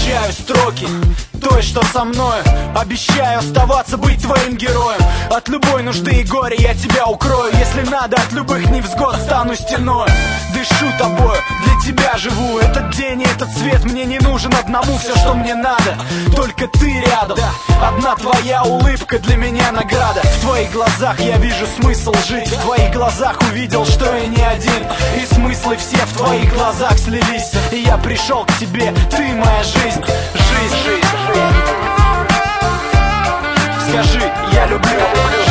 Прощаю строки той, что со мною. Обещаю оставаться, быть твоим героем. От любой нужды и горя я тебя укрою. Если надо, от любых невзгод стану стеной. Дышу тобою, для тебя живу. Этот день и этот свет мне не нужен одному. Все, что мне надо, только ты рядом. Одна твоя улыбка для меня награда. В твоих глазах я вижу смысл жить. В твоих глазах увидел, что я не один. И смыслы все в твоих глазах слились. И я пришел к тебе, ты моя жизнь. Жизнь. Скажи, я люблю.